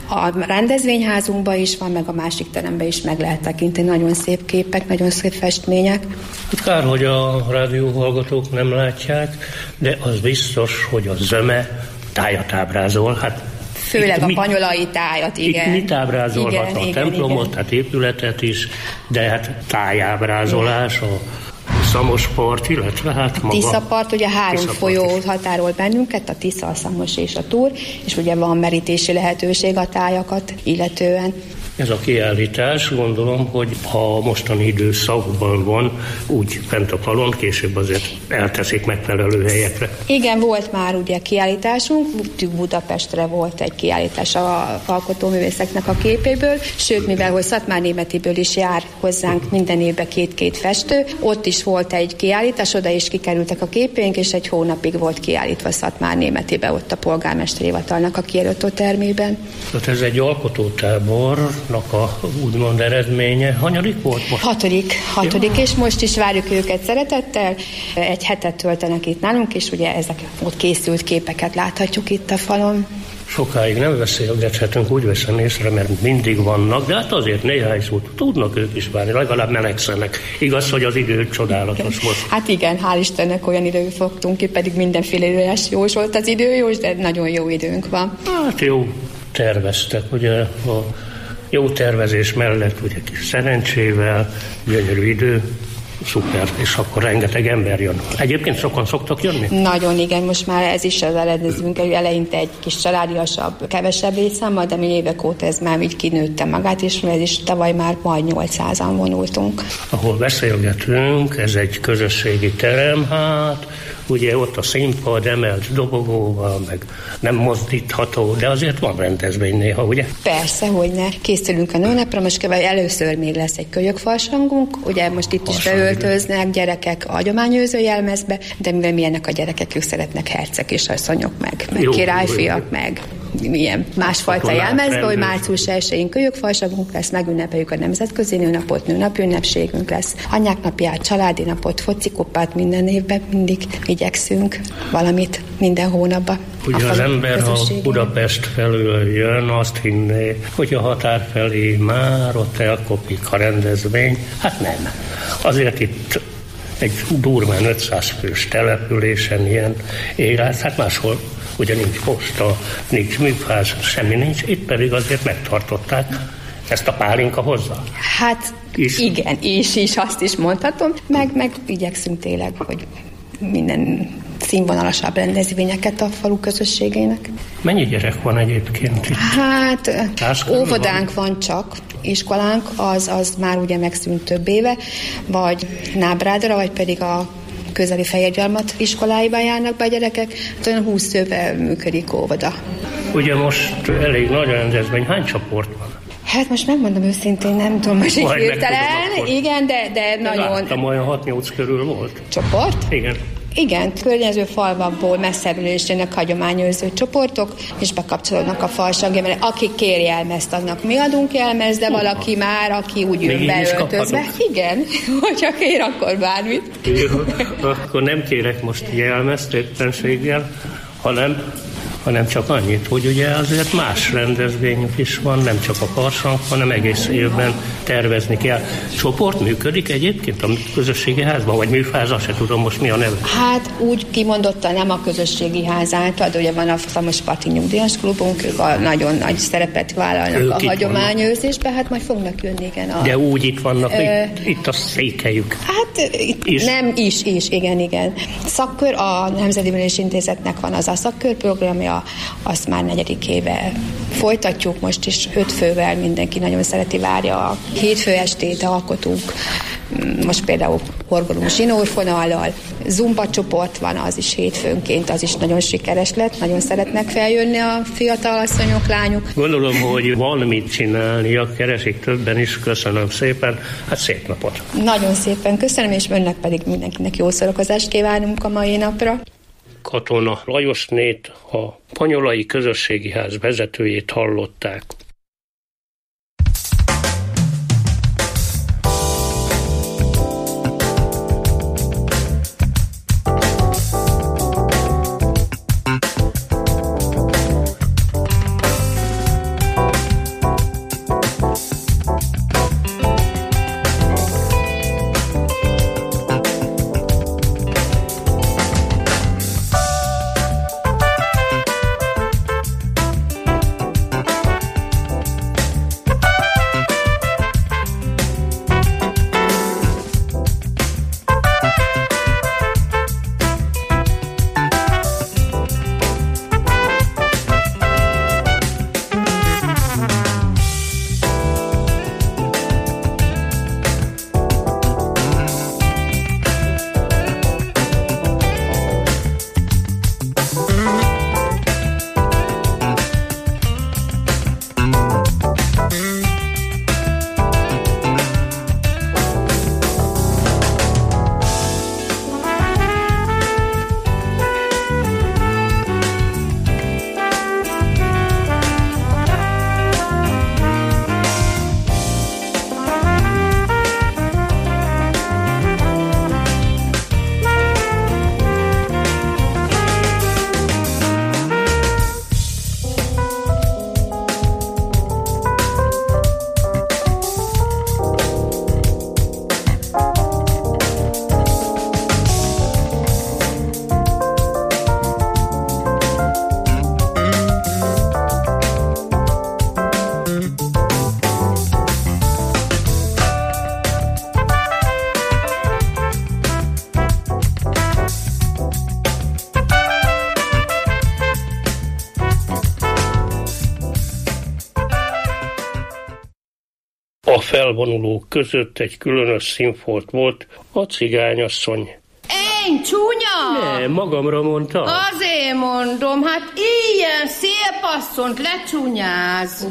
A rendezvényházunkban is van, meg a másik teremben is meg lehet tekinteni. Nagyon szép képek, nagyon szép festmények. Kár, hogy a rádióhallgatók nem látják, de az biztos, hogy a zöme tájat ábrázol. Hát főleg a panyolai tájat, igen. Itt mit ábrázolhat? Igen, a templomot, tehát épületet is, de hát tájábrázolás, a Szamospart, illetve hát maga. Tiszapart, ugye 3 folyó határol bennünket, a Tisza, a Szamos és a Túr, és ugye van merítési lehetőség a tájakat illetően. Ez a kiállítás, gondolom, hogy a mostani időszakban van úgy fent a falon, később azért elteszik megfelelő helyekre. Igen, volt már ugye kiállításunk, Budapestre volt egy kiállítás a alkotóművészeknek a képéből, sőt, mivel hogy Szatmárnémetiből is jár hozzánk minden évben 2 festő, ott is volt egy kiállítás, oda is kikerültek a képénk, és egy hónapig volt kiállítva Szatmárnémetibe, ott a polgármesteri hivatalnak a kiállító termében. Tehát ez egy alkotótábor, a úgymond eredménye. Hanyadik volt most? 6. És most is várjuk őket szeretettel. Egy hetet töltenek itt nálunk, és ugye ezek ott készült képeket láthatjuk itt a falon. Sokáig nem beszélgethetünk, úgy veszem észre, mert mindig vannak, de hát azért néhány szót tudnak ők is várni, legalább melegszenek. Igaz, hogy az idő csodálatos most. Hát igen, hál' Istennek olyan időt fogtunk ki, pedig mindenféle idős jó volt az időjós, de nagyon jó időnk van. Hát jó, terveztek, ugye a jó tervezés mellett, ugye kis szerencsével, gyönyörű idő, szuper, és akkor rengeteg ember jön. Egyébként sokan szoktak jönni? Nagyon, igen, most már ez is az eredezünk, eleinte egy kis családiasabb, kevesebb létszámmal, de mi évek óta ez már így kinőtte magát, és ez is tavaly már majd 800-an vonultunk. Ahol beszélgetünk, ez egy közösségi terem, hát ugye ott a színpad emelt dobogóval, meg nem mozdítható, de azért van rendezvény néha, ugye? Persze, hogyne. Készülünk a nőnapra, most először még lesz egy kölyökfarsangunk, ugye most itt is beöltöznek gyerekek a hagyományőrző jelmezbe, de mivel milyenek a gyerekek, ők szeretnek herceg és asszonyok, meg királyfiak, meg milyen másfajta jelmezbe, hogy március 1-én kölyökfarsangunk lesz, megünnepeljük a nemzetközi nőnapot, nőnapi ünnepségünk lesz, anyák napját, családi napot, focikupát, minden évben mindig igyekszünk valamit minden hónapban. Ugye az ember, ha Budapest felől jön, azt hinné, hogy a határ felé már ott elkopik a rendezvény. Hát nem. Azért itt egy durván 500 fős településen ilyen élet, hát máshol ugye nincs posta, nincs műfáz, semmi nincs, itt pedig azért megtartották ezt a pálinka hozzá. Hát igen, és azt is mondhatom, meg igyekszünk tényleg, hogy minden színvonalasabb rendezvényeket a falu közösségének. Mennyi gyerek van egyébként itt? Hát óvodánk van csak, iskolánk, az már ugye megszűnt több éve, vagy Nábrádra, vagy pedig a közeli Fehérgyarmat iskoláiban járnak be a gyerekek, olyan 20 éve működik óvoda. Ugye most elég nagy rendezvény, hány csoport van? Hát most megmondom őszintén, nem tudom, most így hirtelen. Igen, de nagyon... Láttam, olyan 6-8 körül volt. Csoport? Igen. Igen, környező falvakból messzebbről is jönnek hagyományőrző csoportok, és bekapcsolódnak a farsangja, mert aki kér jelmezt, annak mi adunk jelmezt, de valaki már, aki úgy jön beöltözve. Igen, hogyha kér, akkor bármit. Jó, akkor nem kérek most jelmezt éppenséggel, hanem hanem csak annyit, hogy ugye azért más rendezvényük is van, nem csak a Karsang, hanem egész évben tervezni kell. Csoport működik egyébként a közösségi házban, vagy műfáz, azt se tudom most mi a neve. Hát úgy kimondottan nem a közösségi ház által, de ugye van a Szamosparti Nyugdíjas Klubunk, ők a nagyon nagy szerepet vállalnak ők a hagyományőrzésben, hát majd fognak jönni, igen. De úgy itt vannak, itt a székhelyük. Hát itt nem is, igen. Szakkör, a Nemzeti Művelési Intézetnek van az a szakkörprogramja, azt már 4. éve folytatjuk, most is 5 fővel, mindenki nagyon szereti, várja a hétfő estét, alkotunk. Most például horgolunk zsinórfonallal, zumba csoport van, az is hétfőnként, az is nagyon sikeres lett, nagyon szeretnek feljönni a fiatal asszonyok, lányok. Gondolom, hogy van mit csinálnia, keresik többen is, köszönöm szépen, hát szép napot. Nagyon szépen köszönöm, és önnek pedig mindenkinek jó szórakozást kívánunk a mai napra. Katona Lajosnét, a Panyolai Közösségi Ház vezetőjét hallották. A felvonulók között egy különös színfolt volt, a cigányasszony. Én csúnya? Nem, magamra mondta. Azért mondom, hát ilyen szép asszont lecsúnyáz.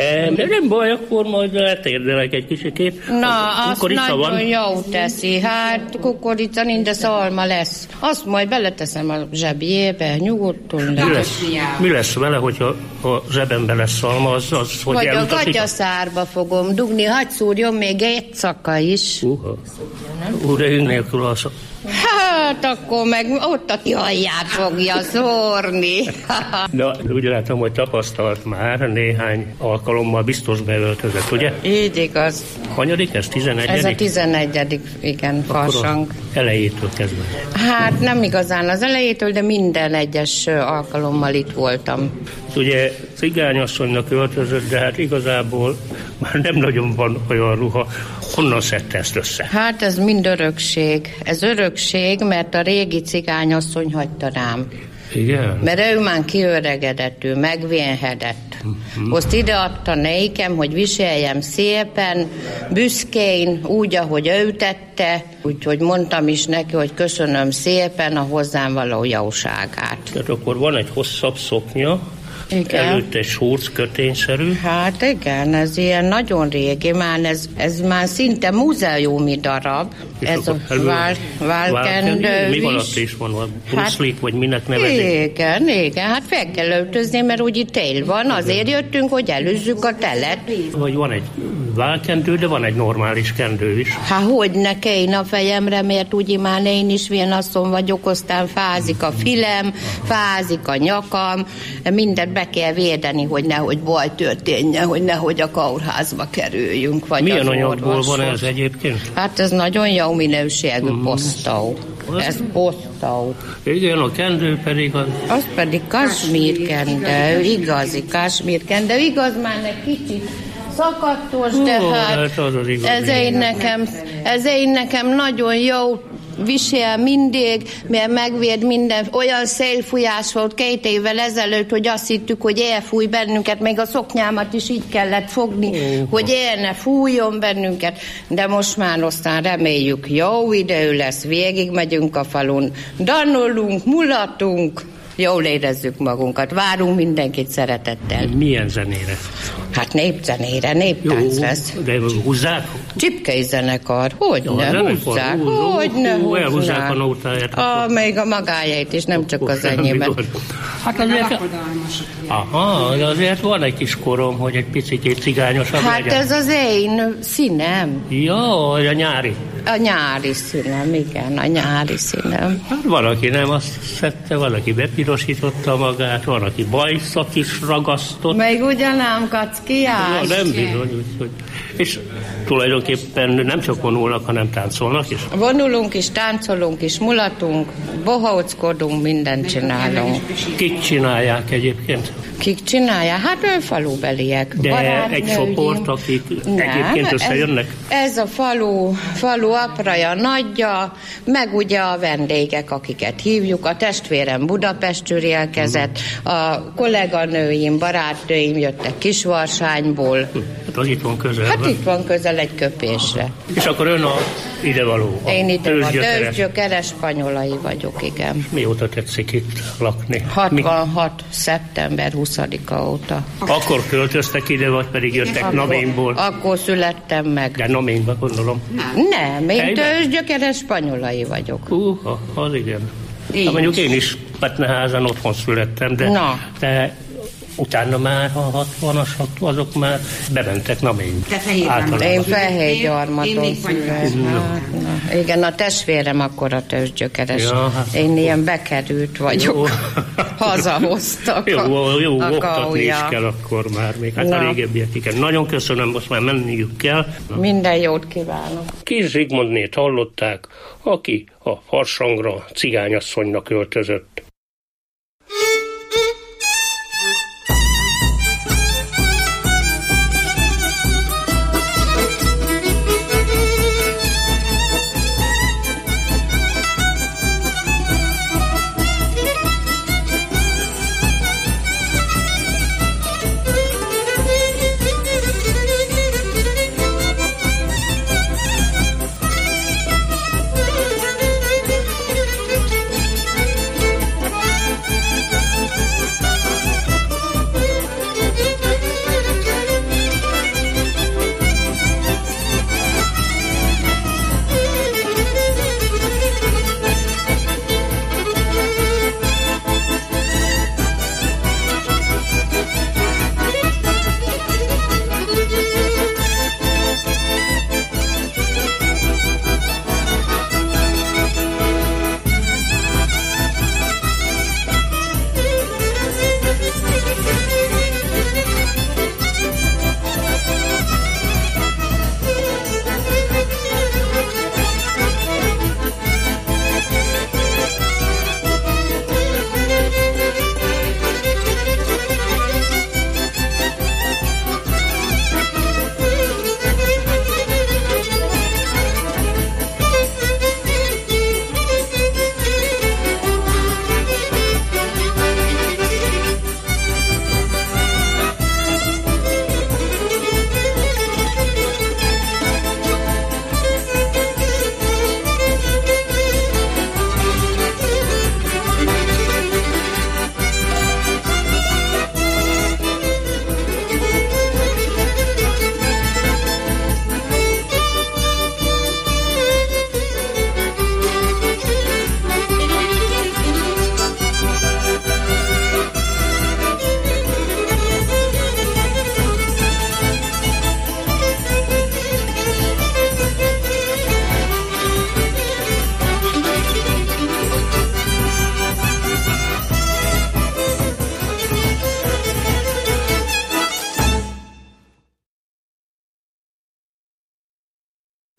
Nem baj, akkor majd letérdelek egy kicsikét. Na, azt nagyon jó teszi. Hát kukorica nincs, de szalma lesz. Azt majd beleteszem a zsebjébe, nyugodtan lesz. Mi lesz vele, hogyha a zsebembe lesz szalma, az hogy vagy elutasít? A gatyaszárba fogom dugni, hadd szúrjon még egy szaka is. De ünk nélkül az... Hát akkor meg ott a jajját fogja szórni. Na, úgy látom, hogy tapasztalt már, néhány alkalommal biztos beöltözött, ugye? Így igaz. Hanyadik ez? 11. Ez a 11. igen, Karsang. Elejétől kezdve. Hát nem igazán az elejétől, de minden egyes alkalommal itt voltam. Ugye cigányasszonynak öltözött, de hát igazából már nem nagyon van olyan ruha. Honnan szedte ezt össze? Hát ez mind örökség. Ez örökség, mert a régi cigányasszony hagyta rám. Igen? Mert ő már kiöregedett, ő megvénhedett. Azt ideadta nekem, hogy viseljem szépen, büszkén, úgy, ahogy ő tette, úgyhogy mondtam is neki, hogy köszönöm szépen a hozzám való jóságát. Tehát akkor van egy hosszabb szoknya, Igen. Előtte egy surc kötényszerű. Hát igen, ez ilyen nagyon régi, már ez már szinte múzeumi darab. Ez a válkendő. Még alatt is van, bruszlik, vagy minek nevezik? Igen, hát fel kell öltözni, mert úgy itt tél van, azért jöttünk, hogy előzzük a telet. Vagy van egy válkendő, de van egy normális kendő is. Hát hogy ne kelljen a fejemre, mert úgy már én is vénasszony vagyok, aztán fázik a fülem, fázik a nyakam, mindent be kell védeni, hogy nehogy baj történjen, hogy nehogy a kórházba kerüljünk. Vagy milyen anyagból van ez egyébként? Hát ez nagyon jó minőségű posztó. Ez posztó. Igen, a kendő pedig az pedig kasmírkendő, igazi kasmírkendő, igaz már egy kicsit szakadtos, de hát ez én nekem nagyon jó visel mindig, mert megvéd minden. Olyan szélfújás volt 2 évvel ezelőtt, hogy azt hittük, hogy elfúj bennünket, még a szoknyámat is így kellett fogni, hogy el ne fújjon bennünket, de most már aztán reméljük jó idő lesz, végig megyünk a falun, danolunk, mulatunk, jól érezzük magunkat, várunk mindenkit szeretettel. Milyen zenére? Hát népzenére, néptánc lesz. De húzzák? Csipkei zenekar, hogyne húzzák, elhúzzák a nótáját. Még a magájait is, nem csak az enyémet. Hát azért van egy kis korom, hogy egy picit cigányosabb legyen. Hát ez az én színem. Ja, a nyári. A nyári színem, igen, a nyári színem. Hát valaki nem azt szedte, valaki bepirosította magát, valaki bajszak is ragasztott. Még ugyanám kackiás. Ja, nem bizony, úgyhogy. És tulajdonképpen nem csak vonulnak, hanem táncolnak is? Vonulunk is, táncolunk is, mulatunk, bohóckodunk, mindent csinálunk. Kik csinálják egyébként? Kik csinálják? Hát falubeliek. De egy csoport, akik egyébként összejönnek? Ez a falu apraja, nagyja, meg ugye a vendégek, akiket hívjuk. A testvérem Budapestről érkezett, a kolléganőim, barátnőim jöttek Kisvarsányból. Hát az itt van közel. Hát itt van közel egy köpésre. És akkor ön a idevaló? Én tőzsgyökeres spanyolai vagyok, igen. Mióta tetszik itt lakni? 66. szeptember 20-a óta. Akkor költöztek ide, vagy pedig jöttek Naménból? Akkor születtem meg. De Naménba gondolom. Nem, én tőzsgyökeres spanyolai vagyok. Az igen. Hát mondjuk én is Petneházan otthon születtem, de utána már a 60-asok, azok már bementek Naménybe. Én Fehérgyarmaton születtem. Igen, a testvérem akkor a tőzsgyökeres. Én ilyen bekerült vagyok. Hazahoztak jó, oktatni is kell akkor már még. Hát a régebbiek, igen. Nagyon köszönöm, most már menniük kell. Minden jót kívánok. Kis Zsigmondnét hallották, aki a Farsangra cigányasszonynak öltözött.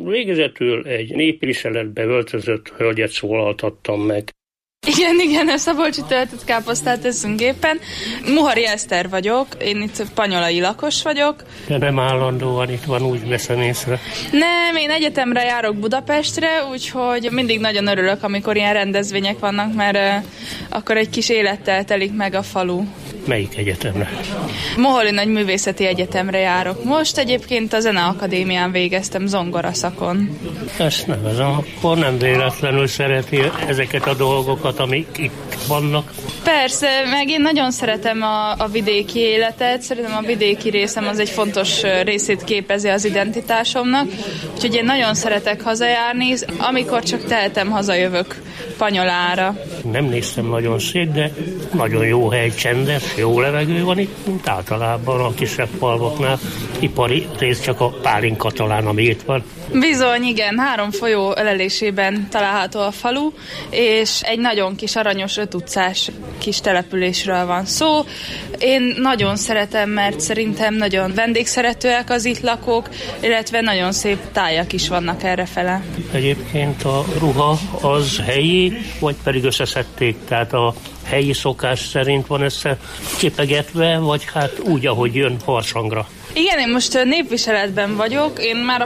Végezetül egy népviseletbe öltözött hölgyet szólaltattam meg. Igen, a szabolcsi töltött káposztát eszünk éppen. Muhari Eszter vagyok, én itt panyolai lakos vagyok. De nem állandóan itt van, úgy veszem észre. Nem, én egyetemre járok Budapestre, úgyhogy mindig nagyon örülök, amikor ilyen rendezvények vannak, mert akkor egy kis élettel telik meg a falu. Melyik egyetemre? Moholi Nagyművészeti Egyetemre járok most, egyébként a Zeneakadémián végeztem zongora szakon. Ezt nevezem, akkor nem véletlenül szereti ezeket a dolgokat, amik itt vannak. Persze, meg én nagyon szeretem a vidéki életet, szerintem a vidéki részem az egy fontos részét képezi az identitásomnak, úgyhogy én nagyon szeretek hazajárni, amikor csak tehetem, hazajövök Panyolára. Nem néztem nagyon szét, de nagyon jó hely, csendes, jó levegő van itt, mint általában a kisebb falvaknál. Ipari rész csak a Pálinka talán, ami itt van. Bizony, igen, 3 folyó ölelésében található a falu, és egy nagyon kis aranyos 5 utcás kis településről van szó. Én nagyon szeretem, mert szerintem nagyon vendégszeretőek az itt lakók, illetve nagyon szép tájak is vannak errefele. Egyébként a ruha az helyi, vagy pedig összeszedték, tehát a helyi szokás szerint van összecsipegetve, vagy hát úgy, ahogy jön farsangra? Igen, én most népviseletben vagyok. Én már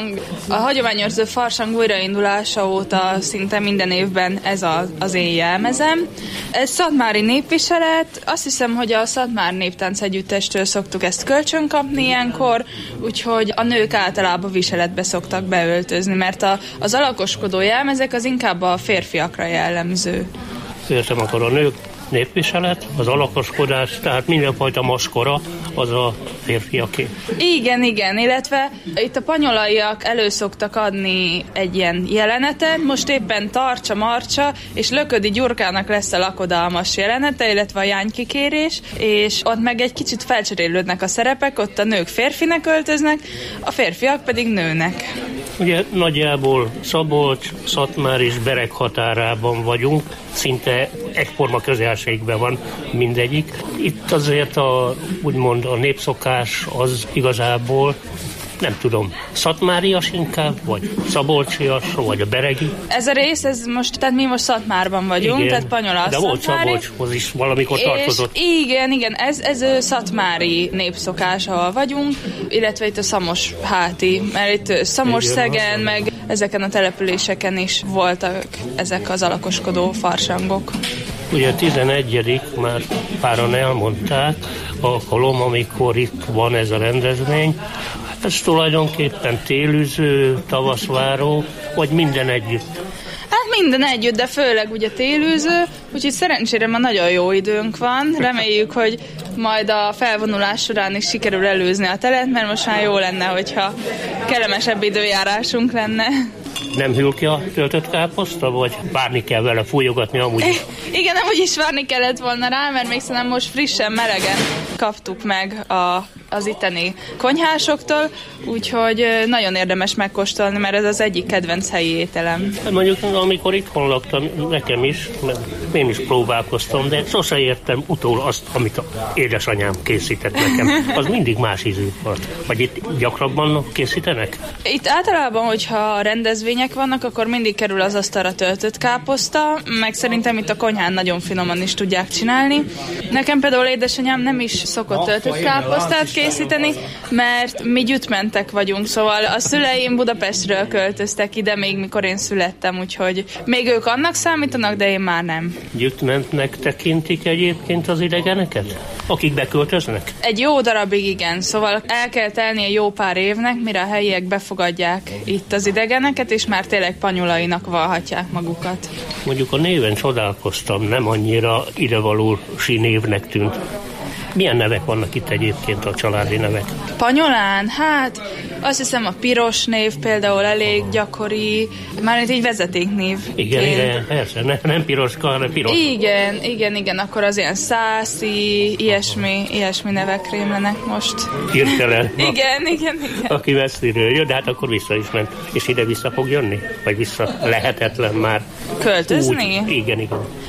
a hagyományőrző farsang újraindulása óta szinte minden évben ez az én jelmezem. Ez szatmári népviselet. Azt hiszem, hogy a Szatmár Néptánc Együttestől szoktuk ezt kölcsön kapni ilyenkor, úgyhogy a nők általában viseletbe szoktak beöltözni, mert az alakoskodó jelmezek az inkább a férfiakra jellemző. Értem, akkor a nők népviselet, az alakoskodás, tehát mindenfajta maskora, az a férfiaké. Igen, illetve itt a panyolaiak elő szoktak adni egy ilyen jelenetet, most éppen Tarcsa Marcsa és Löködi Gyurkának lesz a lakodalmas jelenete, illetve a jánykikérés, és ott meg egy kicsit felcserélődnek a szerepek, ott a nők férfinek öltöznek, a férfiak pedig nőnek. Ugye nagyjából Szabolcs, Szatmár és Bereg határában vagyunk, szinte egyforma közelségben van mindegyik. Itt azért úgymond a népszokás az igazából, nem tudom, szatmárias inkább, vagy szabolcsias, vagy a beregi. Ez a rész, tehát mi most Szatmárban vagyunk, igen, tehát Panyola de volt Szabolcshoz is valamikor tartozott. Igen, ez szatmári népszokás, ahol vagyunk, illetve itt a Szamosháti, mert itt Szamos-Szegen, meg ezeken a településeken is voltak ezek az alakoskodó farsangok. Ugye a 11. már páran elmondták, alkalom, amikor itt van ez a rendezvény. Ez tulajdonképpen télűző, tavaszváró, vagy minden együtt? Hát minden együtt, de főleg ugye télűző, úgyhogy szerencsére ma nagyon jó időnk van. Reméljük, hogy majd a felvonulás során is sikerül előzni a telet, mert most már jó lenne, hogyha kellemesebb időjárásunk lenne. Nem hűl ki a töltött káposzta, vagy várni kell vele fújogatni amúgy is? Igen, amúgy is várni kellett volna rá, mert még szerintem most frissen, melegen kaptuk meg az itteni konyhásoktól, úgyhogy nagyon érdemes megkóstolni, mert ez az egyik kedvenc helyi ételem. Mondjuk, amikor itthon laktam, nekem is, én is próbálkoztam, de sose értem utól azt, amit az édesanyám készített nekem. Az mindig más ízű volt. Vagy itt gyakrabban készítenek? Itt általában, hogyha rendezvények vannak, akkor mindig kerül az asztalra töltött káposzta, meg szerintem itt a konyhán nagyon finoman is tudják csinálni. Nekem például édesanyám nem is szokott töltött káposztát készíteni, mert mi gyütmentek vagyunk, szóval a szüleim Budapestről költöztek ide, még mikor én születtem, úgyhogy még ők annak számítanak, de én már nem. Gyütmentnek tekintik egyébként az idegeneket, akik beköltöznek? Egy jó darabig igen, szóval el kell telnie jó pár évnek, mire a helyiek befogadják itt az idegeneket, és már tényleg panyolainak vallhatják magukat. Mondjuk a néven csodálkoztam, nem annyira idevaló névnek tűnt. Milyen nevek vannak itt egyébként, a családi nevek? Panyolán? Hát azt hiszem a Piros név például elég gyakori, már itt így vezetéknév. Igen, persze, nem Piroska, hanem Piros. Igen, akkor az ilyen Szászi, ilyesmi nevek rémlenek most. Hirtelen. Igen. Aki messziről jön, de hát akkor vissza is ment. És ide vissza fog jönni? Vagy vissza lehetetlen már? Költözni? Úgy. Igen.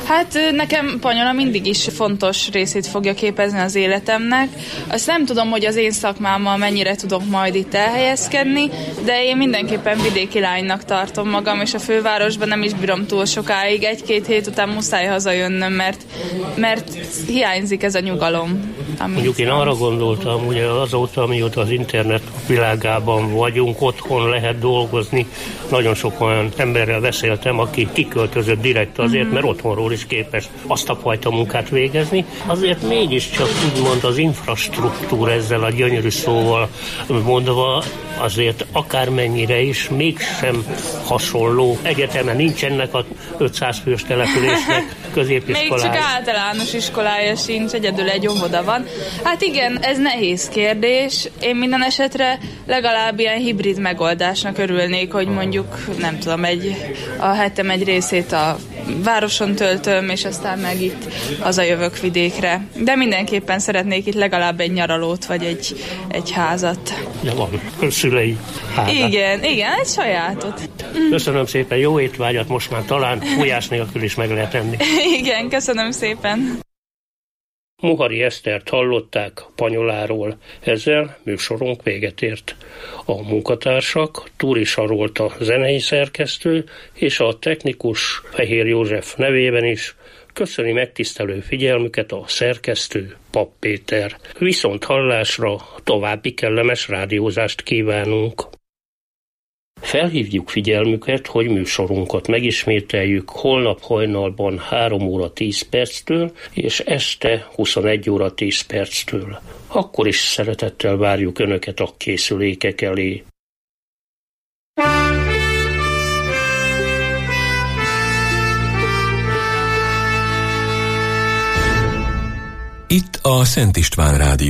Hát nekem Panyola mindig is fontos részét fogja képezni az életemnek. Azt nem tudom, hogy az én szakmámmal mennyire tudok majd itt elhelyezkedni, de én mindenképpen vidéki lánynak tartom magam, és a fővárosban nem is bírom túl sokáig. 1-2 hét után muszáj hazajönnöm, mert hiányzik ez a nyugalom. Mondjuk én arra gondoltam, ugye azóta, amióta az internet világában vagyunk, otthon lehet dolgozni, nagyon sok olyan emberrel beszéltem, aki kiköltözött direkt azért, mert otthonról is képes azt a fajta munkát végezni. Azért mégiscsak úgymond az infrastruktúra, ezzel a gyönyörű szóval mondva, azért akármennyire is mégsem hasonló. Egyetemen nincsenek a 500 fős településnek középiskolája. Még csak általános iskolája sincs, egyedül egy óvoda van. Hát igen, ez nehéz kérdés. Én minden esetre legalább ilyen hibrid megoldásnak örülnék, hogy mondjuk, nem tudom, a hetem egy részét a városon töltöm, és aztán meg itt hazajövök vidékre. De mindenképpen szeretnék itt legalább egy nyaralót, vagy egy házat. De van szülei házat. Igen, egy sajátot. Köszönöm szépen, jó étvágyat, most már talán fújás nélkül is meg lehet enni. Igen, köszönöm szépen. Muhari Esztert hallották Panyoláról, ezzel műsorunk véget ért. A munkatársak Túri Sarolta zenei szerkesztő és a technikus Fehér József nevében is köszöni megtisztelő figyelmüket a szerkesztő Papp Péter. Viszont hallásra további kellemes rádiózást kívánunk. Felhívjuk figyelmüket, hogy műsorunkat megismételjük holnap hajnalban 3 óra 10 perctől és este 21 óra 10 perctől. Akkor is szeretettel várjuk Önöket a készülékek elé. Itt a Szent István Rádió.